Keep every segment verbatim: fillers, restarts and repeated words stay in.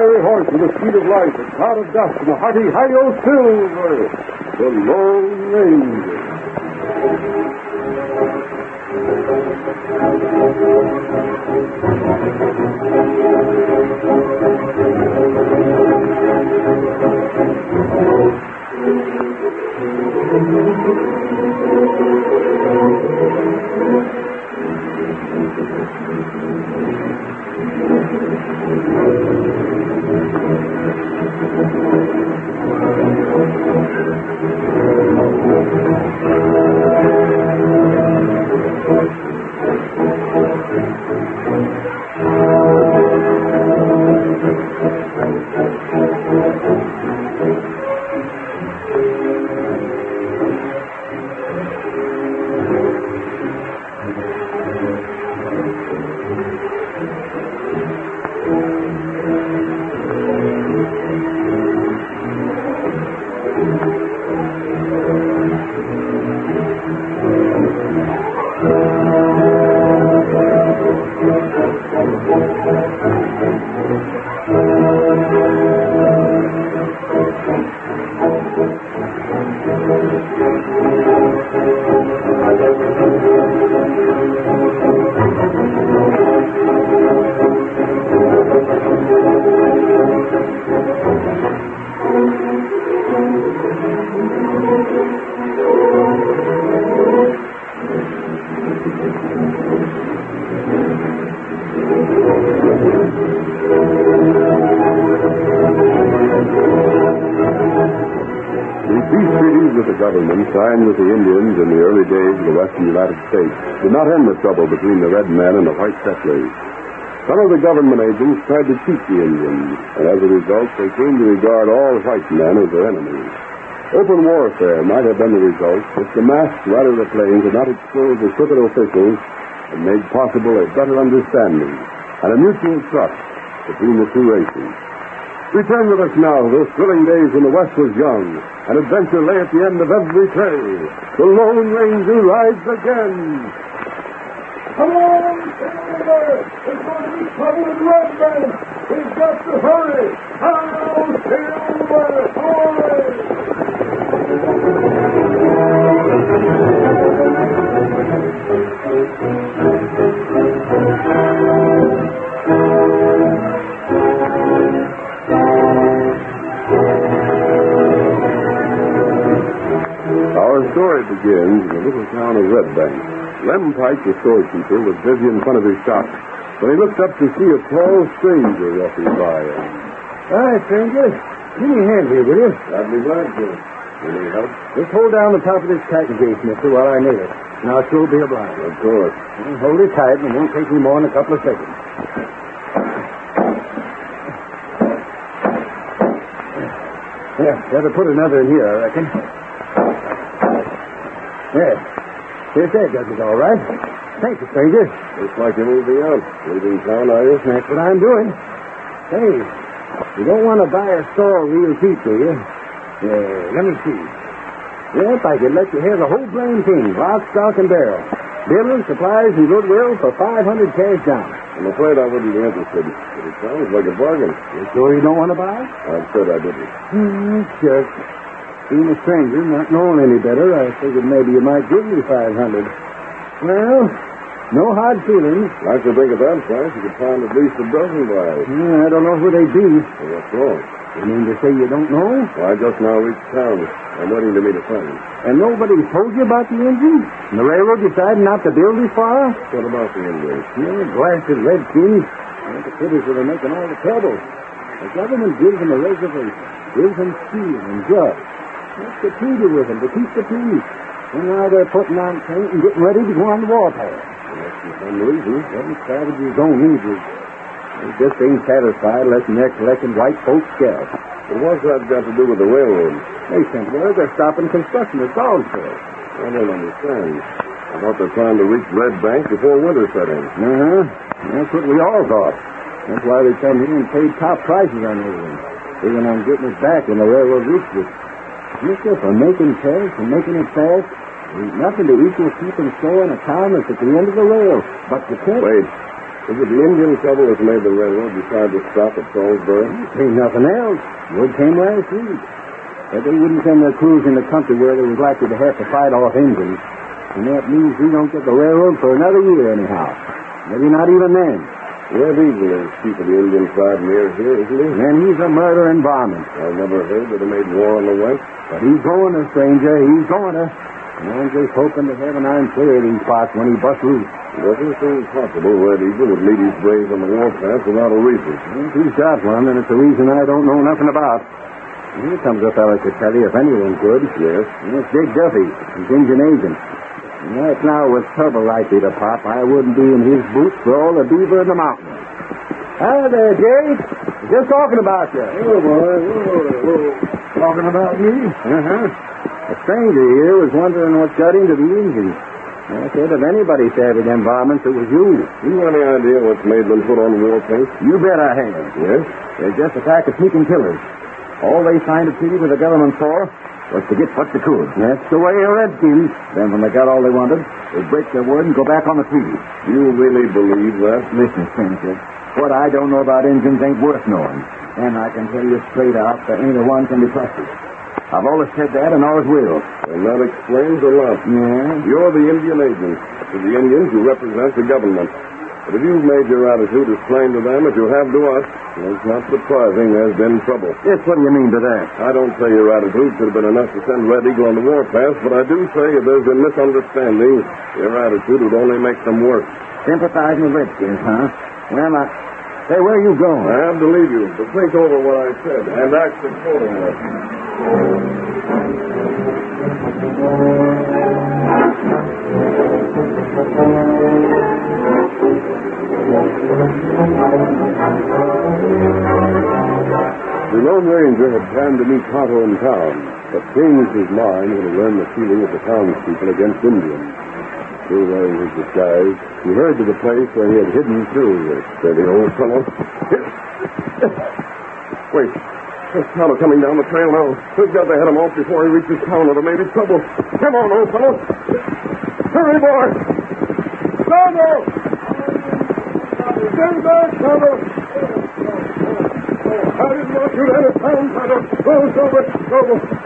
fiery horse with the speed of light, a cloud of dust, and a hearty hi-yo silver. The Lone Ranger. Signed with the Indians in the early days of the western United States did not end the trouble between the red men and the white settlers. Some of the government agents tried to cheat the Indians, and as a result, they came to regard all white men as their enemies. Open warfare might have been the result if the masked Rider of the Plains had not exposed the crooked officials and made possible a better understanding and a mutual trust between the two races. Return with us now to those thrilling days when the West was young, and adventure lay at the end of every trail. The Lone Ranger rides again. Come on, Silver! There's going to be trouble in Red Bank. We've got to hurry. Hello, Silver! Our story begins in the little town of Red Bank. Lem Pike, the storekeeper, was busy in front of his shop when he looked up to see a tall stranger walking by him. Hi, stranger. Give me a hand here, will you? I'd be glad to. You need help? Just hold down the top of this packing case, mister, while I nail it. And I'll sure be obliged. Of course. Well, hold it tight, and it won't take me more than a couple of seconds. Yeah, better put another in here, I reckon. There. Yes, that does it all right. Thank you, stranger. Looks like you're moving out. Leaving town, are you? That's what I'm doing. Hey, you don't want to buy a store real cheap, do you? Yeah, let me see. Yep, I could let you have the whole blame thing, lock, stock, and barrel. Building, supplies, and goodwill for five hundred cash down. I'm afraid I wouldn't be interested. But it sounds like a bargain. You sure you don't want to buy? I said I didn't. Hmm, sure. Being a stranger, not knowing any better, I figured maybe you might give me five hundred. Well, no hard feelings. I should think at that price you could find at least a dozen buyers. Yeah, I don't know who they'd be. Well, what's wrong? You mean to say you don't know? Well, I just now reached town. I'm waiting to meet a friend. And nobody told you about the engine? And the railroad decided not to build this far? What about the Indians? Yeah, blasted redskins. They're the critters that are making all the trouble. The government gives them a reservation, gives them steel and drugs. That's the treaty with them to keep the peace. And now they're putting on paint and getting ready to go on the warpath. Well, that's for some reason. Them savages don't need you. They just ain't satisfied unless they're collecting white folks' scalps. But what's that got to do with the railroad? They sent word they're stopping construction at Salisbury. I don't understand. I thought they're trying to reach Red Bank before winter set in. Uh-huh. That's what we all thought. That's why they come here and paid top prices on everything. Even on getting it back when the railroad reached it. Mister, for making cash and making it fast, there's nothing to equal keeping store in a town that's at the end of the rail. But you can't... Wait. Is it the Indian trouble that made the railroad decide to stop at Salisbury? Ain't nothing else. Word came last week. But they wouldn't send their crews in the country where they was likely to have to fight off Indians. And that means we don't get the railroad for another year anyhow. Maybe not even then. Red Eagle is chief of the Indian tribe near here, isn't he? And he's a murder and varmint. I never heard that he made war on the West. But he's going to, stranger. He's going to. And I'm just hoping to heaven I'm clear of these parts when he busts loose. It doesn't seem possible Red Eagle would lead his braves on the warpath without a reason. If he's got one, then it's a reason I don't know nothing about. Here comes a fellow to tell you if anyone could. Yes? It's Dick Duffy, his Indian agent. And right now, with trouble likely to pop, I wouldn't be in his boots for all the beaver in the mountains. Hi there, Jake. Just talking about you. Oh, boy. Whoa, whoa. Talking about me? Uh-huh. A stranger here was wondering what got into the Indians. I said if anybody savvy them varmints, it was you. You any idea what's made them put on war paint? You bet I have. Yes? They're just a pack of sneaking killers. All they signed a treaty with the government for was to get what they could. That's the way of redskins. Then when they got all they wanted, they'd break their word and go back on the treaty. You really believe that? Listen, stranger, what I don't know about Indians ain't worth knowing. And I can tell you straight out that ain't a one can be trusted. I've always said that and always will. And that explains a lot. Yeah? You're the Indian agent. To the Indians, you represent the government. But if you've made your attitude as plain to them as you have to us, it's not surprising there's been trouble. Yes, what do you mean by that? I don't say your attitude should have been enough to send Red Eagle on the warpath, but I do say if there's been misunderstanding, your attitude would only make them worse. Sympathizing with redskins, huh? Well, I... Hey, where are you going? I have to leave you, but think over what I said and act accordingly. The Lone Ranger had planned to meet Tonto in town, but changed his mind when he learned the feeling of the townspeople against Indians. Still wearing his disguise, he hurried to the place where he had hidden Silver. Steady, old fellow. Wait. There's Tonto coming down the trail now. We've got to head him off before he reaches town or there may be trouble. Come on, old fellow. Hurry, boy. Tonto! Stand back, Tonto! I didn't want you to enter town, Tonto. Go, Silver. Go.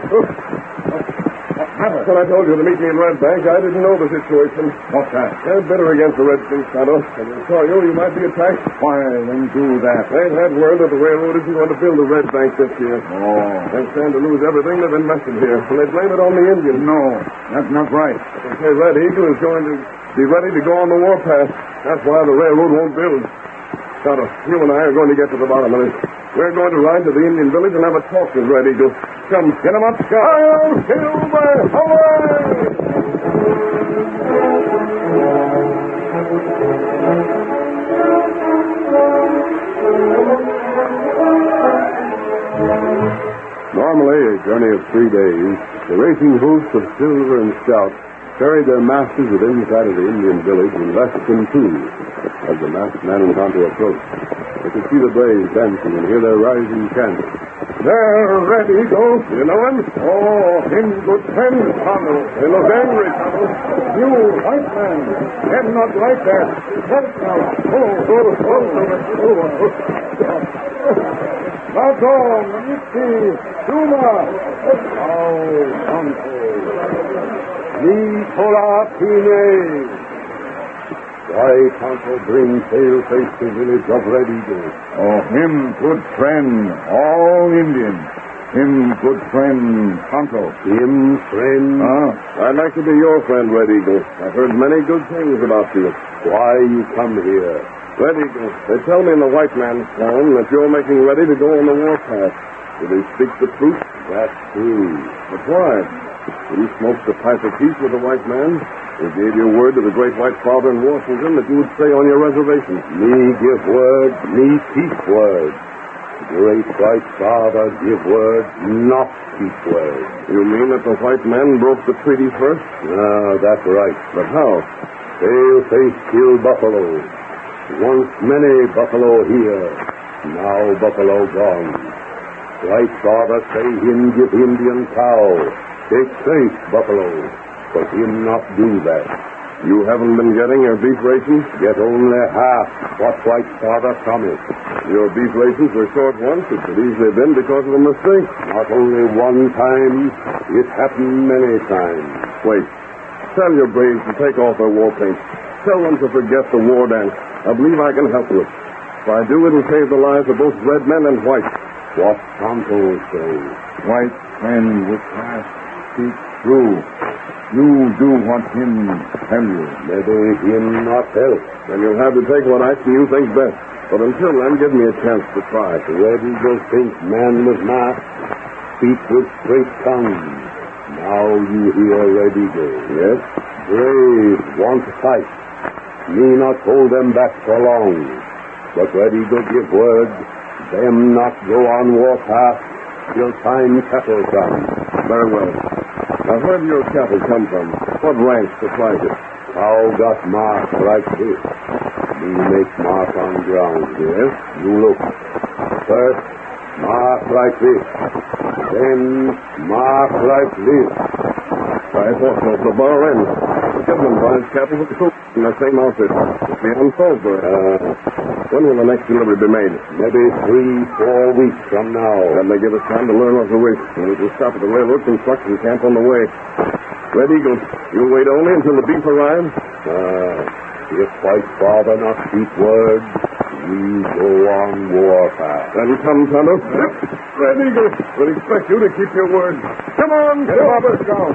When I told you to meet me in Red Bank, I didn't know the situation. What's that? They're bitter against the Redskins, Tonto. And they saw you, you might be attacked. Why, then do that. They've had word that the railroad isn't going to build the Red Bank this year. Oh. They stand to lose everything they've invested here, and they blame it on the Indians. No, that's not right. They say Red Eagle is going to be ready to go on the warpath. That's why the railroad won't build. Tonto, you and I are going to get to the bottom of this. We're going to ride to the Indian village and have a talk with Red Eagle. Come, get him up, Scott. I'll Silver! Away! Normally, a journey of three days, the racing hoofs of Silver and Scout carried their masters within sight of the Indian village in less than two as the masked man and Tonto approached. They could see the braves dancing and hear their rising chant. There, Red Eagle. You know him? Oh, him good friend, Tonto. They look angry, Tonto. You, white man. Them not like that. Help now. Oh, oh, oh, oh, oh. Tonto, Manichi, Tuma. Oh, Tonto. Nicola Pine. Why Tonto bring pale-face to village of Red Eagle? Oh, him good friend, all Indian. Him good friend, Tonto. Him friend? Huh? I'd like to be your friend, Red Eagle. I've heard many good things about you. Why you come here? Red Eagle, they tell me in the white man's town that you're making ready to go on the warpath. Do they speak the truth? That's true. But why? You smoked a pipe of peace with the white man. You gave your word to the great white father in Washington that you would stay on your reservation. Me give word, me keep word. The great white father give word, not keep word. You mean that the white man broke the treaty first? No, that's right. But how? Pale-face killed buffalo. Once many buffalo here. Now buffalo gone. White father say him give Indian cow. Take safe, buffalo, but him not do that. You haven't been getting your beef rations? Get only half what White's father promised. Your beef rations were short once. It could easily have been because of a mistake. Not only one time, it happened many times. Wait. Tell your braves to take off their war paint. Tell them to forget the war dance. I believe I can help you. If I do, it'll save the lives of both red men and white. What Tonto says. White men with past speak true. You do what him tell you. Maybe him not help. Then you'll have to take what action you think best. But until then, give me a chance to try. The Red Eagle thinks man with mask, speak with straight tongue. Now you hear Red Eagle. Yes? Brave, want to fight. Me not hold them back for long. But Red Eagle give word, them not go on warpath till time cattle come. Very well. Now, where do your cattle come from? What ranch supplies it? How got mark like this? We make mark on ground. Yes? You look. First, mark like this. Then, mark like this. I thought so. The bar end. The government buys cattle with the cook in the same outfit. It's beyond Salisbury. Uh, when will the next delivery be made? Maybe three, four weeks from now. That may give us time to learn what to wait. And it will stop at the railroad construction camp on the way. Red Eagle, you'll wait only until the beef arrives? Ah, if White Father not speak word, we go on warpath. Then come, Tonto. Red Eagle, we'll expect you to keep your word. Come on, get Robert down.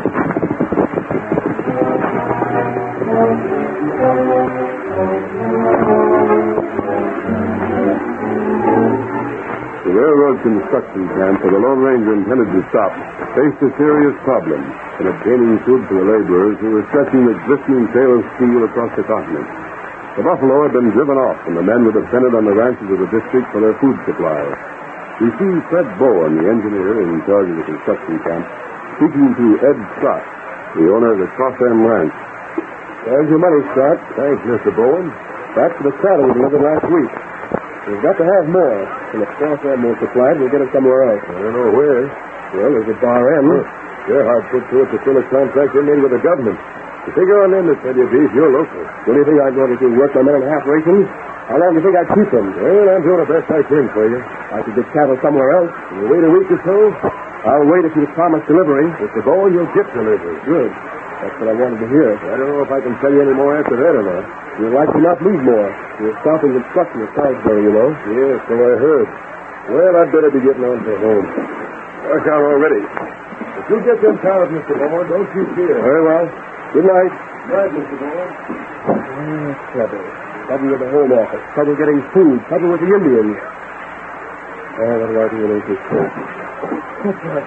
The railroad construction camp where the Lone Ranger intended to stop faced a serious problem in obtaining food for the laborers who were stretching the glistening trail of steel across the continent. The buffalo had been driven off, and the men were dependent on the ranches of the district for their food supply. We see Fred Bowen, the engineer in charge of the construction camp, speaking to Ed Scott, the owner of the Cross End Ranch. There's your money, Scott. Thanks, Mister Bowen. That's for the cattle we delivered last week. We've got to have more. And if Cross End won't supply it, we'll get it somewhere else. I don't know where. Well, there's a bar end. Huh. They're hard put to it to fill a contract they made with the government. You figure on them to tell you beef, you're local. What do you think I'm going to do, work my men in half rations? How long do you think I'd keep them? Well, I'm doing the best I can for you. I could get cattle somewhere else. Will you wait a week or so? I'll wait if you promise delivery. Mister Bowen, you'll get delivery. Good. That's what I wanted to hear. I don't know if I can tell you any more after that or not. You'll likely not need more. You're stopping construction at Salisbury, you know. Yes, so I heard. Well, I'd better be getting on to home. Work out already. If you get them cows, Mister Bowen, don't you fear. Very well. Good night. Good night, Mister Bowen. Oh, trouble. Trouble with the home office. Trouble getting food. Trouble with the Indians. Oh, what do I do with this coat? What's that?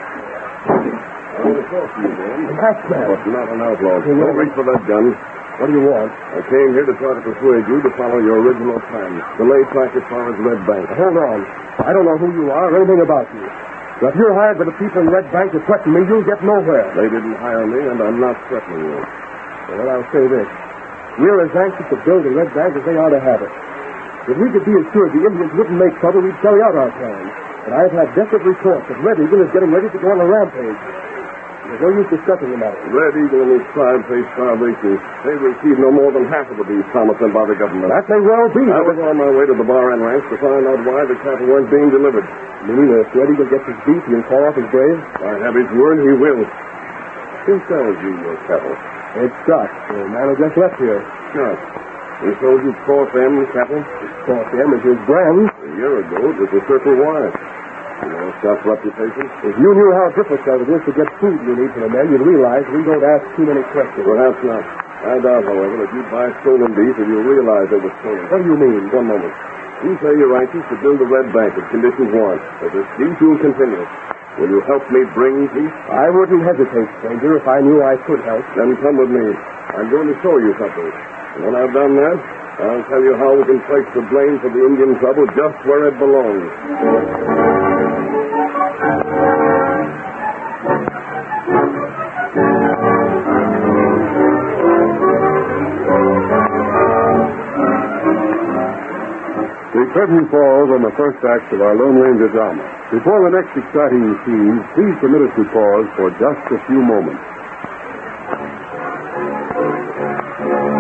I want to talk to you, man. An axeman. But not an outlaw. Hey, don't reach for that gun. What do you want? I came here to try to persuade you to follow your original plan. To lay track as far as Red Bank. Now, hold on. I don't know who you are or anything about you. So if you're hired by the people in Red Bank to threaten me, you'll get nowhere. They didn't hire me, and I'm not threatening you. Well, I'll say this. We're as anxious to build a Red Bank as they are to have it. If we could be assured the Indians wouldn't make trouble, we'd carry out our plan. But I've had definite reports that Red Eagle is getting ready to go on a rampage. There's no use discussing the matter. Red Eagle and his tribe face starvation. They received no more than half of the beef promised them by the government. That may well be. I was on my way to the Bar End Ranch to find out why the cattle weren't being delivered. You mean if Red Eagle gets his beef, he'll call off his braves? I have his word, he will. Who sells you your cattle? It's Scott, the man who just left here. Scott. He sold you Cross M cattle? Cross M is his brand. A year ago, it was the Circle Y. You know Scott's reputation? If you knew how difficult it is to get food you need for the men, you'd realize we don't ask too many questions. Perhaps not. I doubt, however, that you'd buy stolen beef if you realize it was stolen. What do you mean? One moment. You say you're anxious to build a Red Bank if conditions warrant. But this peace will continue. Will you help me bring peace? I wouldn't hesitate, stranger, if I knew I could help. Then come with me. I'm going to show you something. And when I've done that, I'll tell you how we can place the blame for the Indian trouble just where it belongs. The curtain falls on the first act of our Lone Ranger drama. Before the next exciting scene, please permit us to pause for just a few moments.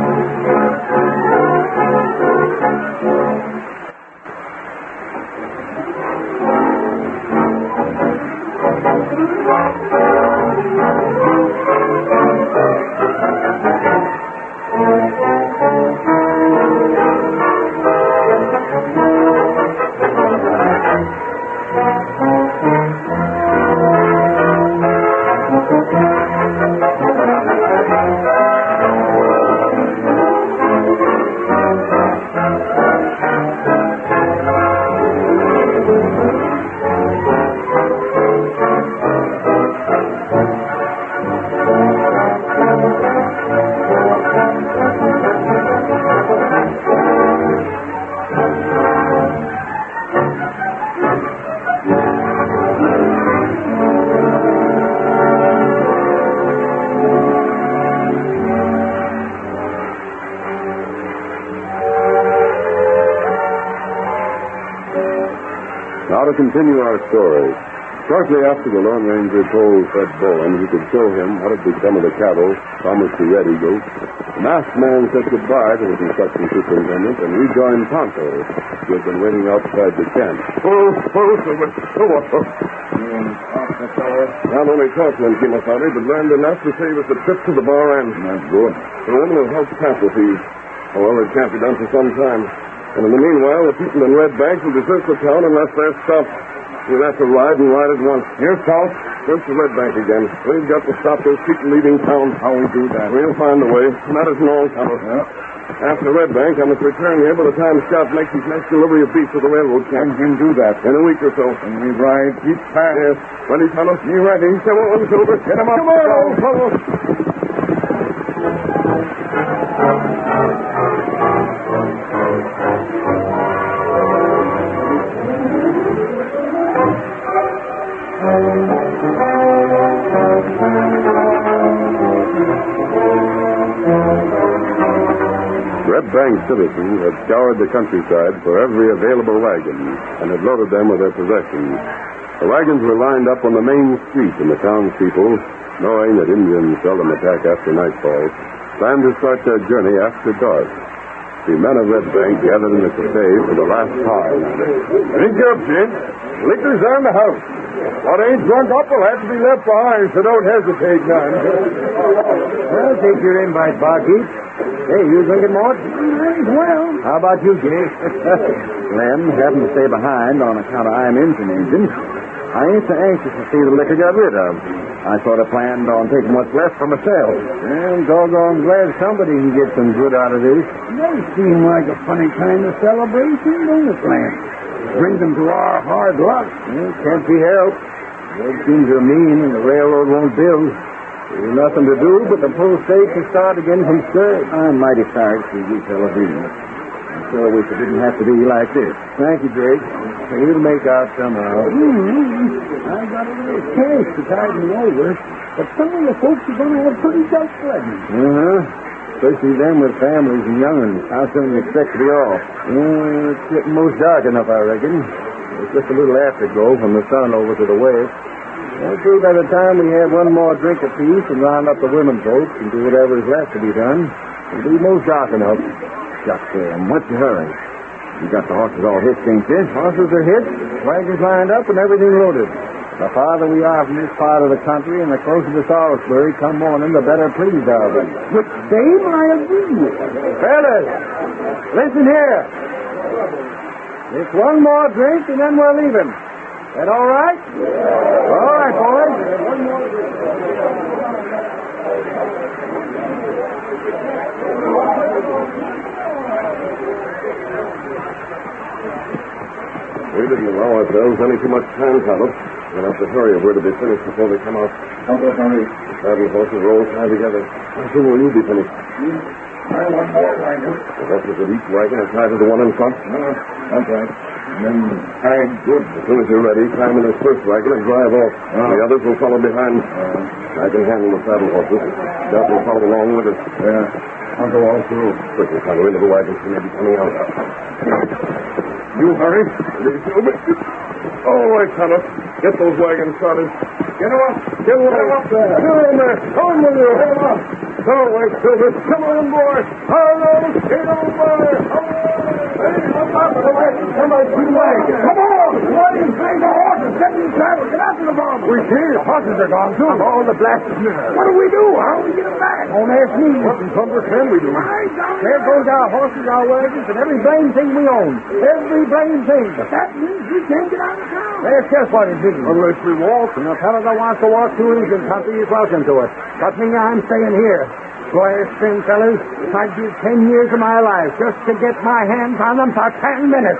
Now to continue our story. Shortly after the Lone Ranger told Fred Bowen he could show him what had become of the cattle promised to Red Eagle, the masked man said goodbye to the construction superintendent and rejoined Tonto, who had been waiting outside the camp. Oh, oh, Silver. Oh, oh, oh. You talk to fellow? Not only talked to him, Kimasabi, but learned enough to save us a trip to the bar end. That's good. The woman will help cattle thieves. However, it can't be done for some time. And in the meanwhile, the people in Red Bank will desert the town unless they're stopped. We'll have to ride and ride at once. Here's Salt. First to Red Bank again. We've got to stop those people leaving town. How we do that? We'll find a way. That isn't all, Tonto. Yeah. After Red Bank, I must return here by the time Scout makes his next delivery of beef to the railroad Can camp. him do that. In a week or so. And we ride each fast. Yes. Ready, Tonto? You ready? Come on, Silver. Get him up. Come on, old fellow. Red Bank citizens had scoured the countryside for every available wagon and had loaded them with their possessions. The wagons were lined up on the main street, and the townspeople, knowing that Indians seldom attack after nightfall, planned to start their journey after dark. The men of Red Bank gathered in the cafe for the last time. Drink up, Jim. Liquor's on the house. What ain't drunk up will have to be left behind, so don't hesitate none. I'll take your invite, Barkeep. Hey, you drinking, Mort? Well, How about you, Jake? Lem, having to stay behind on account of I'm engine engine. I ain't so anxious to see the liquor got rid of. I sort of planned on taking what's left for myself. I'm doggone glad somebody can get some good out of this. They seem like a funny kind of celebration, don't it, Lem? Bring them to our hard luck. Well, can't be helped. Red Kings are mean and the railroad won't build. There's nothing to do but to pull stakes and start again from scratch. I'm mighty sorry to see you fellows leaving. I sure wish it didn't have to be like this. Thank you, Jake. We'll make out somehow. Mm-hmm. I got a little cash to tide me over, but some of the folks are going to have pretty tough sledding. Uh-huh. Especially them with families and young'uns. How soon you expect to be off? Uh, it's getting most dark enough, I reckon. It's just a little afterglow from the sun over to the west. I'll see by the time we have one more drink apiece and round up the women folks and do whatever is left to be done, it'll be most dark enough. Shucks, um, what's the hurry? You got the horses all hitched, ain't you? Horses are hitched, wagons lined up, and everything loaded. The farther we are from this part of the country and the closer to Salisbury come morning, the better pleased I'll be. Which same I agree with. Fellas, listen here. Just one more drink and then we're leaving. That all right? All right, boys. One more drink. We didn't allow ourselves any too much time, Tonto. We'll have to hurry if we're to be finished before they come out. Don't go, Tony. Saddle horses are all tied together. How soon will you be finished? I want more wagon. The horses of each wagon are tied to the one in front. Uh, that's right. And then tied good. As soon as you're ready, climb in this first wagon and drive off. Ah. The others will follow behind. Uh, I can handle the saddle horses. Scout will follow along with us. yeah. I'll go all through. Quickly, Tonto, into the wagon. She may be coming out. You hurry. All right, Tonto. Get those wagons started. Get him up. Get them up there. Get on there. Come on with you. Get them up. All right, Silver. Come on, boy. Hello, get on there. Hey, come on, the wagon. Come on, two wagons. Come on. Why do you bring the horses? Get in the saddle. Get after the bomb. We see the horses are gone, too. All the blasted nerve. What do we do? How do we get them back? Don't ask me. What in thunder can we do? There goes our horses, our wagons, and every blame thing we own. Every blame thing. That means we can't get out of town. There's just what it means. Unless we walk. And a fellow that wants to walk through Indian country is welcome to it. But me, I'm staying here. Squire Spring, fellas, I'd give ten years of my life just to get my hands on them for ten minutes.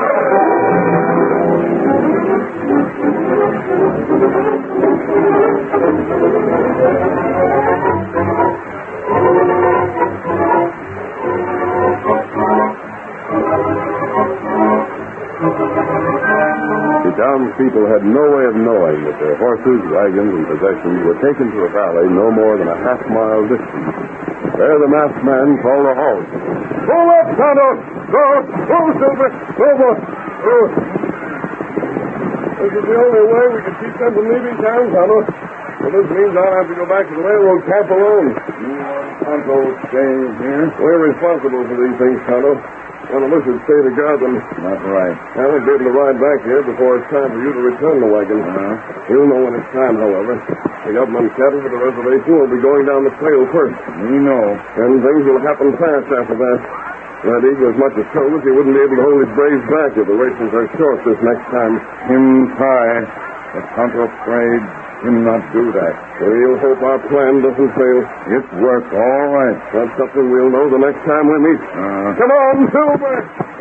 The townspeople had no way of knowing that their horses, wagons, and possessions were taken to a valley no more than a half mile distant. There the masked man called a halt. Pull up, Tonto! Go! Go, Silver! Go, boy! Go! This is the only way we can keep them from leaving town, Tonto. Well, this means I'll have to go back to the railroad camp alone. You want Tonto staying here? We're responsible for these things, Tonto. One of us should stay to guard them. Not right. I won't be able to ride back here before it's time for you to return the wagon. Uh-huh. You'll know when it's time, however. The government cattle for the reservation will be going down the trail first. We know. And things will happen fast after that. Red Eagle as much as told us he wouldn't be able to hold his braves back if the rations are short this next time. Him try. But Tonto afraid him not do that. We'll hope our plan doesn't fail. It worked all right. That's something we'll know the next time we meet. Uh, Come on, Silver!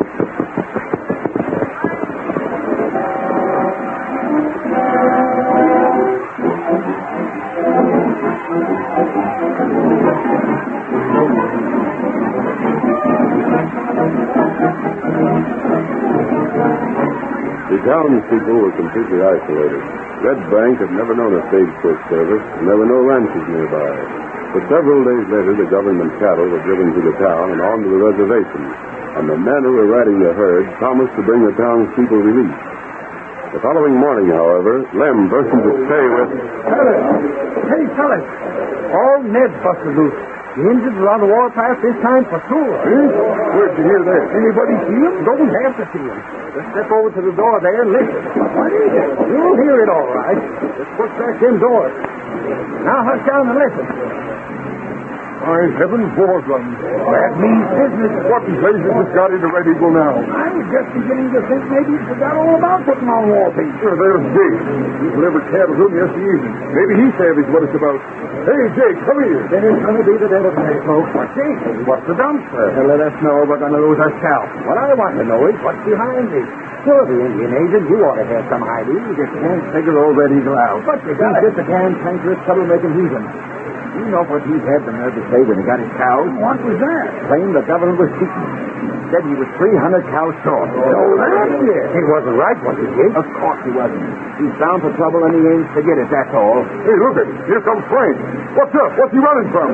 The townspeople were completely isolated. Red Bank had never known a stagecoach service, and there were no ranches nearby. But several days later, the government cattle were driven through the town and on to the reservation, and the men who were riding the herd promised to bring the townspeople relief. The following morning, however, Lem burst into stay with... Fellas! Hey, fellas! All Ned busted loose. The Indians were on the warpath this time for sure. Eh? Where'd you hear that? Anybody see him? Don't have to see him. Just step over to the door there and listen. What is it? You'll hear it all right. Just push back them doors. Now hush down and listen. My heavens, war guns. That means business. What in blazes has got into Red Eagle now? I was just beginning to think maybe you forgot all about putting on wallpaper. Sure, there's Jake. He delivered cattle to me yesterday evening. Maybe he savvy what it's about. Hey, Jake, come here. Then it's going to be the dead of night, folks. What's Jake? What's the dumpster? To let us know we're going to lose our scalp. What I want to know is what's behind me. Sure, the Indian agent, you ought to have some idea. You just can't figure old Red Eagle out. But he's just a damn cankerous, troublemaking heathen. You know what he had the nerve to say when he got his cows? What was that? Claimed the government was cheating. Said he was three hundred cows short. So that's it. He wasn't right, was he, Jake? Of course he wasn't. He's bound for trouble and he aims to get it, that's all. Hey, look at him. Here comes Frank. What's up? What's he running from?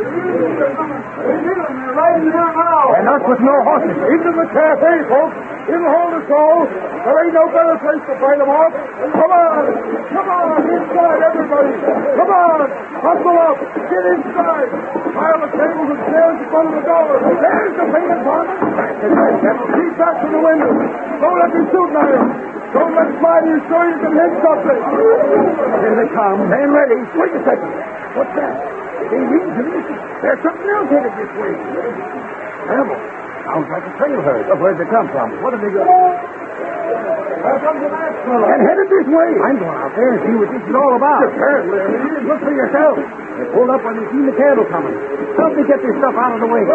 They're riding here now. And not with no horses. Into the cafe, folks. In the hold us all. There ain't no better place to fight them off. Come on. Come on. Inside, everybody. Come on. Hustle up. Get inside. Pile the tables and chairs in front of the door. There's the painted varmint. Keep back to the window. Don't let me shoot at him. Don't let fly to you so you can hit something. Here they come. Stand ready. Wait a second. What's that? They lead to me. There's something else headed this way. Animal. Sounds like a trail herd. Oh, where'd they come from? What did they go? There comes the last fellow. And headed this way. I'm going out there and see what this is all about. Apparently, I mean, Look for yourself. They pulled up when they seen the cattle coming. Help me get this stuff out of the way.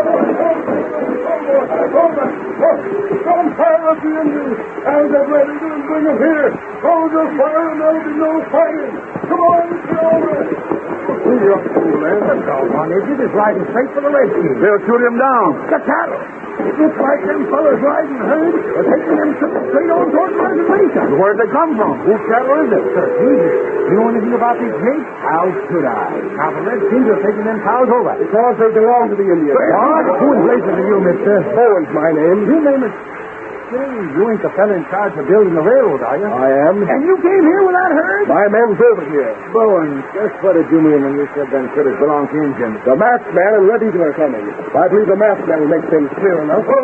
Don't fire at the Indians. I'll get ready to bring them here. Hold your fire and there'll be no fighting. Come on, Silver. You're a fool, man. The doggone idiot is riding straight for the redskins. They'll shoot him down. The cattle. It looks like them fellas riding herd are taking them trips straight on toward the reservation. Where'd they come from? Whose cattle is it? Sir, Jesus. You know anything about these gates? How should I? Now, the redskins are taking them cows over. Because they belong to the Indians. What? Who in blazes are you, mister? Bowen's my name. Your name is... Say, you ain't the fella in charge of building the railroad, are you? I am. And you came here with that herd? My men's over here. Bowen, just what did you mean when you said them critters belong to Indians? The masked man and Red Eagle are coming. I believe the masked man will make things clear enough. Oh,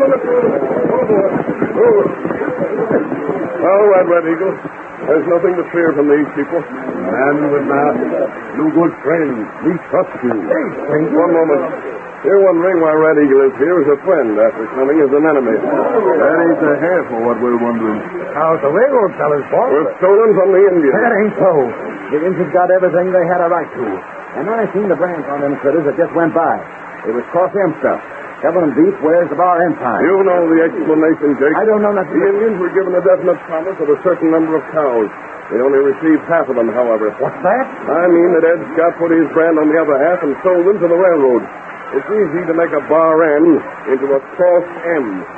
Red, Red Eagle. There's nothing to fear from these people. Man with mask, you good friend. We trust you. Hey, stranger. One moment. You're wondering why Red Eagle is here as a friend after coming as an enemy. That ain't the half of what we're wondering. How's the railroad fellas, boss? We're stolen from the Indians. That ain't so. The Indians got everything they had a right to. And I seen the branch on them critters that just went by. It was cross M stuff. Government beef wears the bar ensign. You know the explanation, Jake. I don't know nothing. The Indians were given a definite promise of a certain number of cows. They only received half of them, however. What's that? I mean that Ed Scott put his brand on the other half and sold them to the railroad. It's easy to make a bar N into a cross M.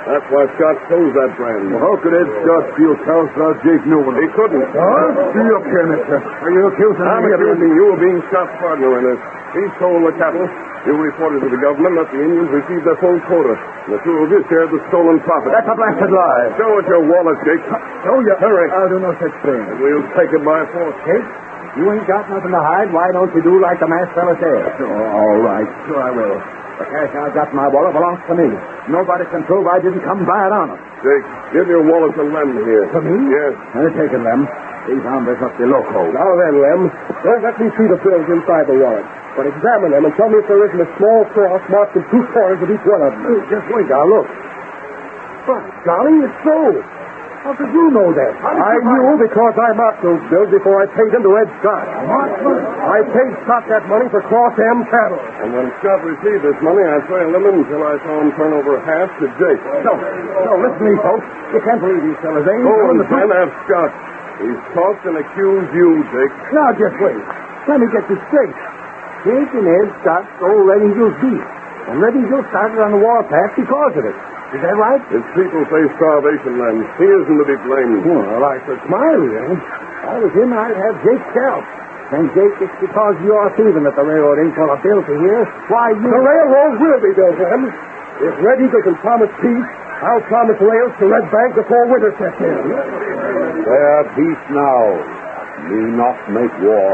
That's why Scott chose that brand. Well, how could Ed Scott steal cows without Jake knowing He it? couldn't. Huh? See up here, mister. Are you accusing I'm me of accusing you of being Scott's partner in this. He stole the cattle. You reported to the government that the Indians received their full quota. And the two of you shared the stolen profit. That's a blasted lie. Show us your wallet, Jake. Show you. Hurry. I'll do no such thing. And we'll take it by force. Jake, you ain't got nothing to hide. Why don't you do like the masked fella said? Oh, all right. Sure I will. The cash I got in my wallet belongs to me. Nobody can prove I didn't come by it honest. Jake, give your wallet to Lem here. To me? Yes. I'll take it, Lem. These hombres must be loco. Now then, Lem, don't let me see the bills inside the wallet. But examine them and tell me if there isn't a small cross marked in two corners of each one of them. Just wait, now look. By golly, it's so. How could you know that? I knew because I marked those bills before I paid them to Ed Scott. I paid Scott that money for Cross M cattle. And when Scott received this money, I trailed him until I saw him turn over half to Jake. No, no, listen to me, folks. You can't believe these fellas. They ain't Go telling and the truth. find out Scott. He's talked and accused you, Jake. Now, just wait. Let me get this straight. Jake and Ed Scott stole Red Eagle's beef. And Red Eagle started on the warpath because of it. Is that right? His people face starvation, Lem. He isn't to be blamed. Well, I should smile, then. I was him, I'd have Jake scalped. And, Jake, it's because you're thieving that the railroad ain't going to build to here. Why, you... The railroad will be built, Lem. If Red Eagle can promise peace, I'll promise rails to Red Bank before winter sets in. Fair peace now. Me not make war.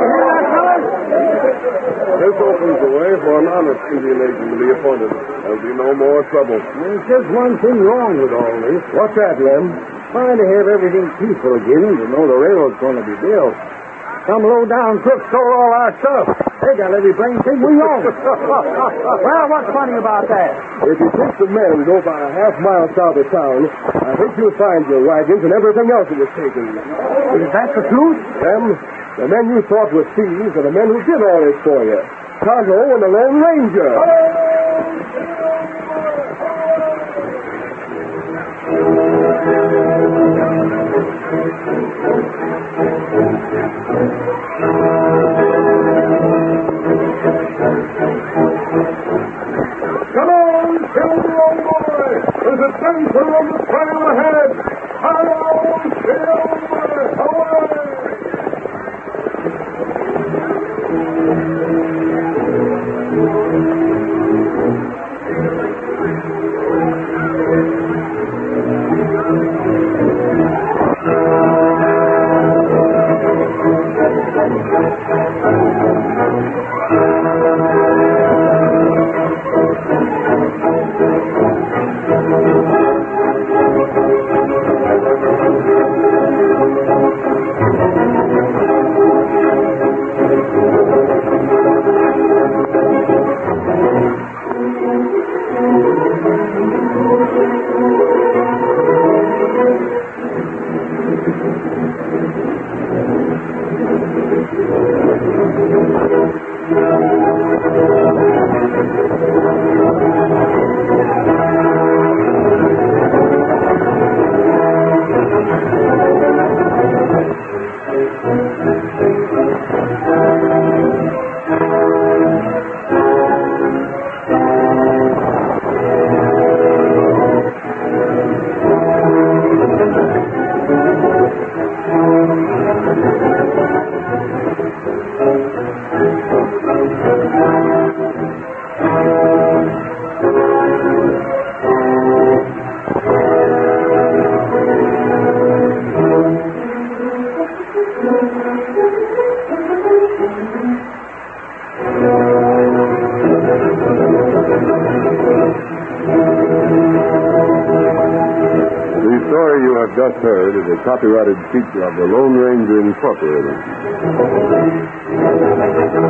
This opens the way for an honest Indian agent to be appointed. There'll be no more trouble. There's just one thing wrong with all this. What's that, Lem? Trying to have everything peaceful again and to know the railroad's going to be built. Some low-down crook stole all our stuff. They got every blame thing we own. Well, what's funny about that? If you take the men and go about a half mile south of town, I think you'll find your wagons and everything else that was taken. Is that the truth? Them, the men you thought were thieves are the men who did all this for you. Tonto and the Lone Ranger. Come on, Silver, old boy. There's a danger on the trail ahead. Hello, Silver. Away. Just heard is a copyrighted feature of the Lone Ranger Incorporated.